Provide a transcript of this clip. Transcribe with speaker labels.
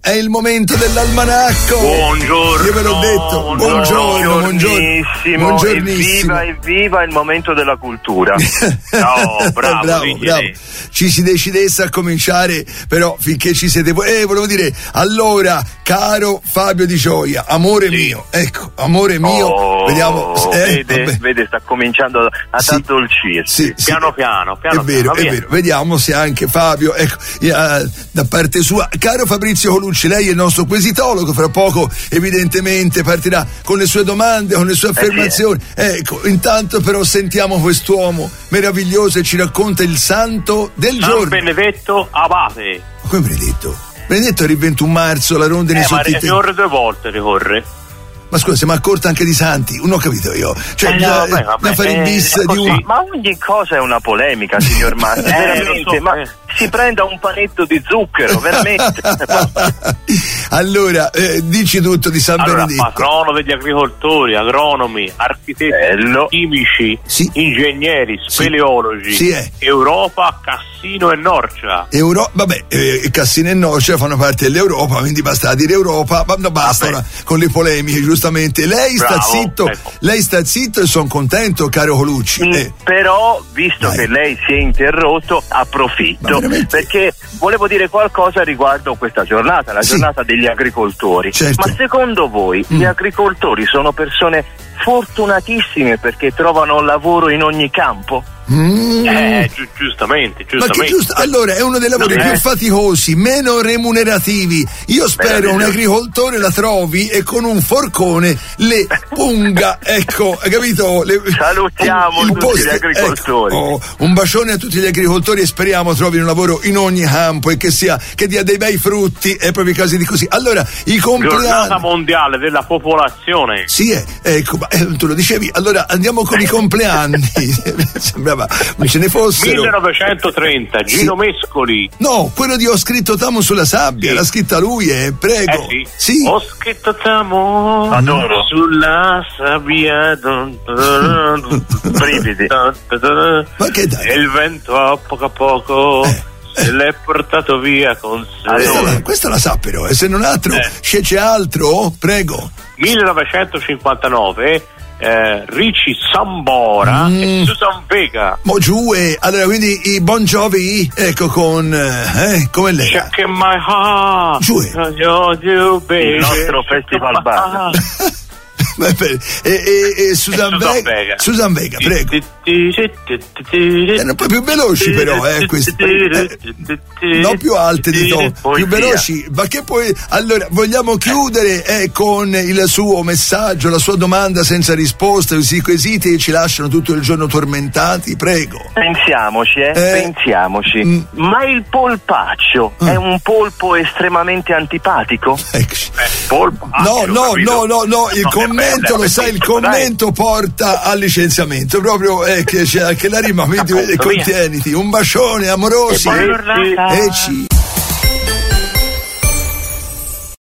Speaker 1: è il momento dell'almanacco.
Speaker 2: Buongiorno.
Speaker 1: Io ve l'ho detto. Buongiorno.
Speaker 2: Buongiornissimo. Evviva il momento della cultura. No, bravo.
Speaker 1: Ci si decidesse a cominciare, però finché ci siete voi. Volevo dire, allora, caro Fabio Di Gioia, amore mio, ecco, amore mio, vediamo.
Speaker 2: Vede, sta cominciando a addolcirsi.
Speaker 1: Piano
Speaker 2: piano.
Speaker 1: È vero. Vediamo se anche Fabio, ecco, da parte sua. Caro Fabrizio Colucci, lei è il nostro quesitologo, fra poco evidentemente partirà con le sue domande, con le sue affermazioni. Ecco, intanto però sentiamo quest'uomo meraviglioso e ci racconta il santo del giorno.
Speaker 2: San Benedetto Abate.
Speaker 1: Come Benedetto? Benedetto era il 21 marzo, la rondine
Speaker 2: ma ricorre 2 volte, ricorre.
Speaker 1: Ma scusa, siamo a corta anche di santi, non ho capito io. Cioè, fare il bis di uno.
Speaker 2: Ma ogni cosa è una polemica, signor Matti, veramente, ma si prenda un panetto di zucchero, veramente.
Speaker 1: Allora, dici tutto di San Benedetto.
Speaker 2: Patrono degli agricoltori, agronomi, architetti, chimici, ingegneri, speleologi. Europa, Cassino e Norcia.
Speaker 1: Cassino e Norcia fanno parte dell'Europa, quindi basta dire Europa, ma basta ora con le polemiche, giustamente. Lei sta zitto e sono contento, caro Colucci.
Speaker 2: Però, visto che lei si è interrotto, approfitto, perché volevo dire qualcosa riguardo questa giornata, la giornata degli agricoltori.
Speaker 1: Certo.
Speaker 2: Ma secondo voi gli agricoltori sono persone fortunatissime perché trovano lavoro in ogni campo? Giustamente.
Speaker 1: Ma che giusto? Allora è uno dei lavori più faticosi, meno remunerativi. Io spero un agricoltore la trovi e con un forcone le punga, ecco, hai capito?
Speaker 2: Salutiamo tutti gli agricoltori.
Speaker 1: Ecco, un bacione a tutti gli agricoltori e speriamo trovino lavoro in ogni campo e che dia dei bei frutti e proprio casi di così. Allora, i compleanni.
Speaker 2: Giornata mondiale della popolazione.
Speaker 1: Ecco, tu lo dicevi. Allora andiamo con i compleanni. Sembrava non ce ne fossero.
Speaker 2: 1930, Gino Mescoli.
Speaker 1: No, quello di Ho scritto Tamo sulla sabbia, l'ha scritta lui, prego. Sì.
Speaker 2: Ho scritto Tamo sulla sabbia. Brividi.
Speaker 1: Ma che dai?
Speaker 2: E il vento a poco se l'è portato via con sé.
Speaker 1: Questa la sa però, e se non altro c'è altro, prego.
Speaker 2: 1959, Richie Sambora e Susan Vega.
Speaker 1: Allora quindi i Bon Jovi, ecco, con come lei?
Speaker 2: Check in my heart. Il nostro festival bar.
Speaker 1: E Susan Vega, prego. Erano proprio veloci però, questi. No, più alte di tono, più veloci. Ma che poi, allora, vogliamo chiudere con il suo messaggio, la sua domanda senza risposta, questi quesiti che ci lasciano tutto il giorno tormentati, prego.
Speaker 2: Pensiamoci. Ma il polpaccio è un polpo estremamente antipatico?
Speaker 1: No, il commento, lo sai, il commento porta al licenziamento, proprio che c'è anche la rima, quindi contieniti. Un bacione, amorosi.
Speaker 2: E